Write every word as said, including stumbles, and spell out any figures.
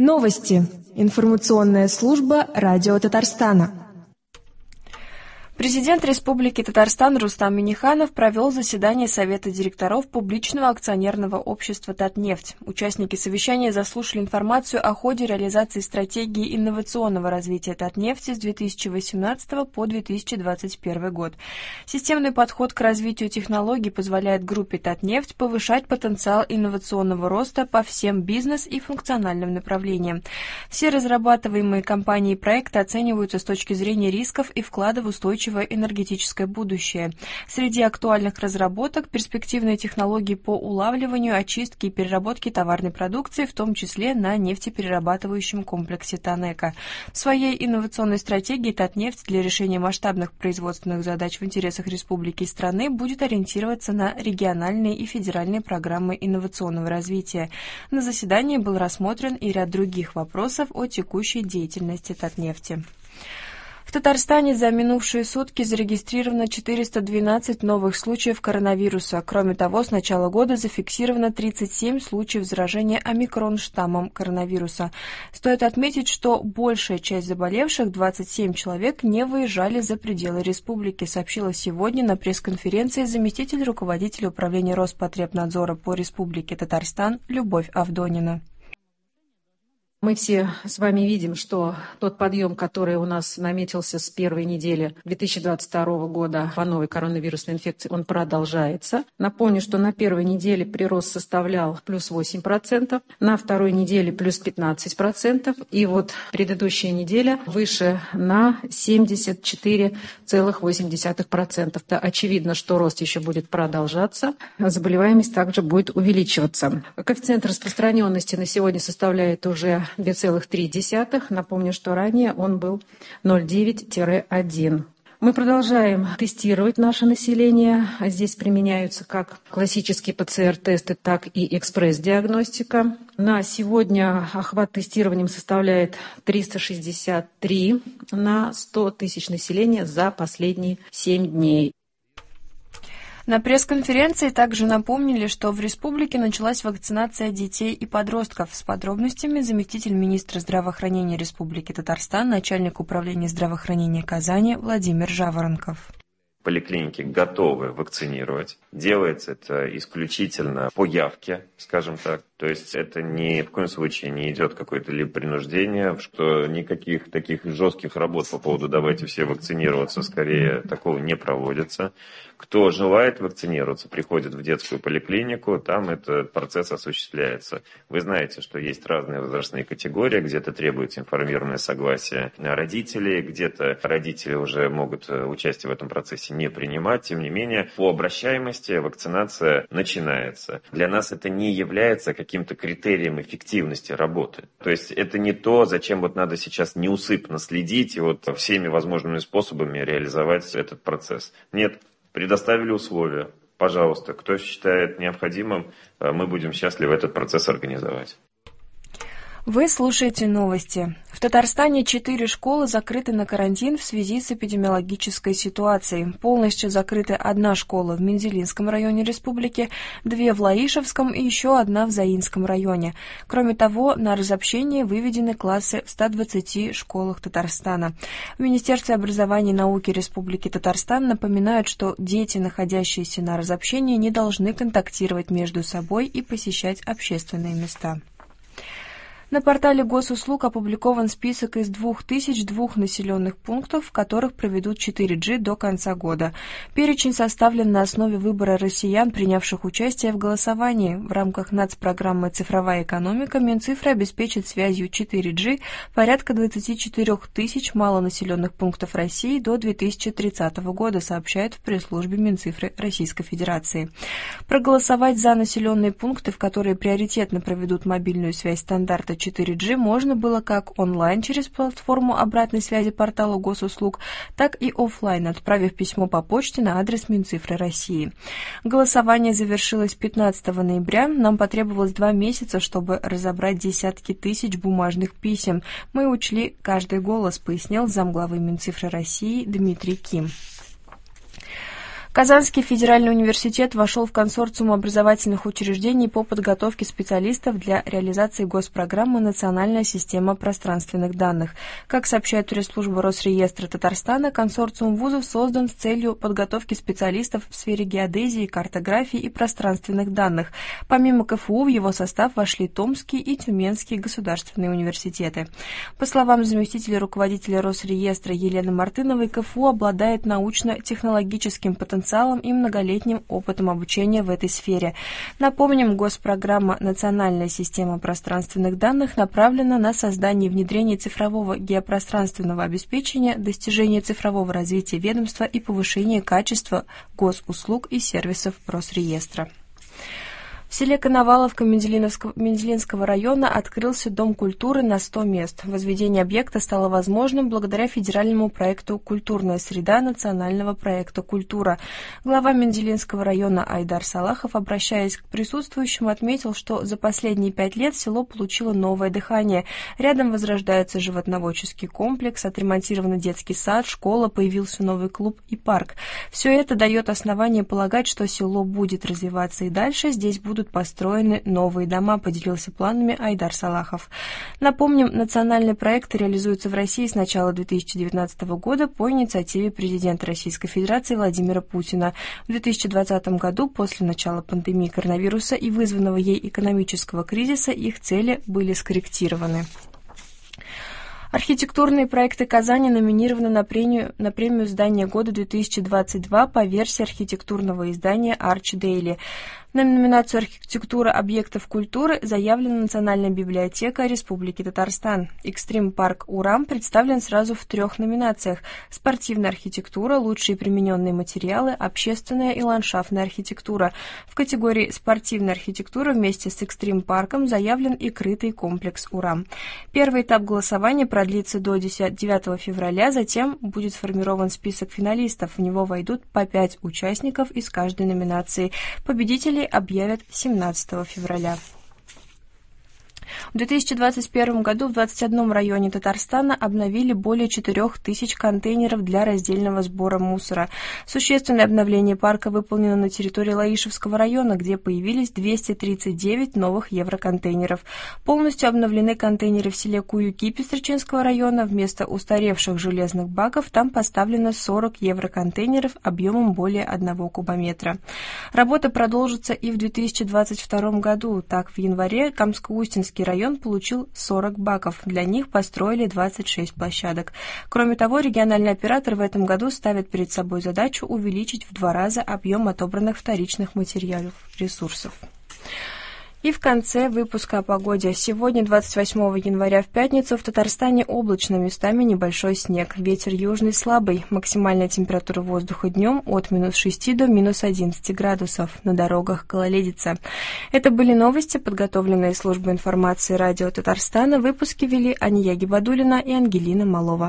Новости. Информационная служба Радио Татарстана. Президент Республики Татарстан Рустам Минниханов провел заседание Совета директоров публичного акционерного общества «Татнефть». Участники совещания заслушали информацию о ходе реализации стратегии инновационного развития «Татнефти» с две тысячи восемнадцатого по две тысячи двадцать первый год. Системный подход к развитию технологий позволяет группе «Татнефть» повышать потенциал инновационного роста по всем бизнес- и функциональным направлениям. Все разрабатываемые компанией проекты оцениваются с точки зрения рисков и вклада в устойчивое энергетическое будущее. Среди актуальных разработок перспективные технологии по улавливанию, очистке и переработке товарной продукции, в том числе на нефтеперерабатывающем комплексе Танеко. В своей инновационной стратегии Татнефть для решения масштабных производственных задач в интересах республики и страны будет ориентироваться на региональные и федеральные программы инновационного развития. На заседании был рассмотрен и ряд других вопросов о текущей деятельности Татнефти. В Татарстане за минувшие сутки зарегистрировано четыреста двенадцать новых случаев коронавируса. Кроме того, с начала года зафиксировано тридцать семь случаев заражения омикрон-штаммом коронавируса. Стоит отметить, что большая часть заболевших, двадцать семь человек, не выезжали за пределы республики, сообщила сегодня на пресс-конференции заместитель руководителя управления Роспотребнадзора по Республике Татарстан Любовь Авдонина. Мы все с вами видим, что тот подъем, который у нас наметился с первой недели две тысячи двадцать второго года по новой коронавирусной инфекции, он продолжается. Напомню, что на первой неделе прирост составлял плюс восемь процентов, на второй неделе плюс пятнадцать процентов, и вот предыдущая неделя выше на семьдесят четыре целых восемь десятых процента. Очевидно, что рост еще будет продолжаться, заболеваемость также будет увеличиваться. Коэффициент распространенности на сегодня составляет уже две целых три десятых. Напомню, что ранее он был ноль целых девять десятых - один. Мы продолжаем тестировать наше население. Здесь применяются как классические ПЦР-тесты, так и экспресс-диагностика. На сегодня охват тестированием составляет триста шестьдесят три на сто тысяч населения за последние семь дней. На пресс-конференции также напомнили, что в республике началась вакцинация детей и подростков. С подробностями заместитель министра здравоохранения Республики Татарстан, начальник управления здравоохранения Казани Владимир Жаворонков. Поликлиники готовы вакцинировать. Делается это исключительно по явке, скажем так. То есть это ни в коем случае не идет какое-то либо принуждение, что никаких таких жестких работ по поводу «давайте все вакцинироваться», скорее такого не проводится. Кто желает вакцинироваться, приходит в детскую поликлинику, там этот процесс осуществляется. Вы знаете, что есть разные возрастные категории, где-то требуется информированное согласие родителей, где-то родители уже могут участие в этом процессе не принимать. Тем не менее, по обращаемости вакцинация начинается. Для нас это не является каким-то критерием эффективности работы. То есть это не то, зачем вот надо сейчас неусыпно следить и вот всеми возможными способами реализовать этот процесс. Нет. Предоставили условия. Пожалуйста, кто считает необходимым, мы будем счастливы этот процесс организовать. Вы слушаете новости. В Татарстане четыре школы закрыты на карантин в связи с эпидемиологической ситуацией. Полностью закрыта одна школа в Мензелинском районе республики, две в Лаишевском и еще одна в Заинском районе. Кроме того, на разобщение выведены классы в ста двадцати школах Татарстана. В Министерстве образования и науки Республики Татарстан напоминают, что дети, находящиеся на разобщении, не должны контактировать между собой и посещать общественные места. На портале госуслуг опубликован список из двух тысяч двух населенных пунктов, в которых проведут четыре джи до конца года. Перечень составлен на основе выбора россиян, принявших участие в голосовании. В рамках нацпрограммы «Цифровая экономика» Минцифры обеспечит связью четыре джи порядка двадцати четырёх тысяч малонаселенных пунктов России до две тысячи тридцатого года, сообщает в пресс-службе Минцифры Российской Федерации. Проголосовать за населенные пункты, в которые приоритетно проведут мобильную связь стандарта четыре джи, можно было как онлайн через платформу обратной связи портала госуслуг, так и офлайн, отправив письмо по почте на адрес Минцифры России. Голосование завершилось пятнадцатого ноября. Нам потребовалось два месяца, чтобы разобрать десятки тысяч бумажных писем. Мы учли каждый голос, пояснил замглавы Минцифры России Дмитрий Ким. Казанский федеральный университет вошел в консорциум образовательных учреждений по подготовке специалистов для реализации госпрограммы «Национальная система пространственных данных». Как сообщает пресс-служба Росреестра Татарстана, консорциум вузов создан с целью подготовки специалистов в сфере геодезии, картографии и пространственных данных. Помимо КФУ в его состав вошли Томский и Тюменский государственные университеты. По словам заместителя руководителя Росреестра Елены Мартыновой, КФУ обладает научно-технологическим потенциалом и многолетним опытом обучения в этой сфере. Напомним, госпрограмма «Национальная система пространственных данных» направлена на создание и внедрение цифрового геопространственного обеспечения, достижение цифрового развития ведомства и повышение качества госуслуг и сервисов Росреестра. В селе Коноваловка Мензелинского района открылся Дом культуры на сто мест. Возведение объекта стало возможным благодаря федеральному проекту «Культурная среда» национального проекта «Культура». Глава Мензелинского района Айдар Салахов, обращаясь к присутствующим, отметил, что за последние пять лет село получило новое дыхание. Рядом возрождается животноводческий комплекс, отремонтирован детский сад, школа, появился новый клуб и парк. Все это дает основание полагать, что село будет развиваться и дальше. Здесь будут построены новые дома, поделился планами Айдар Салахов. Напомним, национальный проект реализуется в России с начала две тысячи девятнадцатого года по инициативе президента Российской Федерации Владимира Путина. В две тысячи двадцатом году, после начала пандемии коронавируса и вызванного ей экономического кризиса, их цели были скорректированы. Архитектурные проекты Казани номинированы на премию, на премию «Здание года две тысячи двадцать два» по версии архитектурного издания Arch Daily. На номинацию «Архитектура объектов культуры» заявлена Национальная библиотека Республики Татарстан. Экстрим-парк «Урам» представлен сразу в трех номинациях: спортивная архитектура, лучшие примененные материалы, общественная и ландшафтная архитектура. В категории спортивная архитектура вместе с экстрим-парком заявлен и крытый комплекс «Урам». Первый этап голосования продлится до девятого февраля, затем будет сформирован список финалистов. В него войдут по пять участников из каждой номинации. Победителей объявят семнадцатого февраля. В две тысячи двадцать первом году в двадцати одном районе Татарстана обновили более четырёх тысяч контейнеров для раздельного сбора мусора. Существенное обновление парка выполнено на территории Лаишевского района, где появились двести тридцать девять новых евроконтейнеров. Полностью обновлены контейнеры в селе Куюки Пестричинского района. Вместо устаревших железных баков там поставлено сорок евроконтейнеров объемом более одного кубометра. Работа продолжится и в две тысячи двадцать втором году. Так, в январе Камско-Устинский район получил сорок баков. Для них построили двадцать шесть площадок. Кроме того, региональный оператор в этом году ставит перед собой задачу увеличить в два раза объем отобранных вторичных материалов ресурсов. И в конце выпуска о погоде. Сегодня, двадцать восьмого января, в пятницу, в Татарстане облачно, местами небольшой снег. Ветер южный слабый. Максимальная температура воздуха днем от минус шести до минус одиннадцати градусов. На дорогах гололедица. Это были новости, подготовленные службой информации радио Татарстана. Выпуски вели Ания Гибадуллина и Ангелина Малова.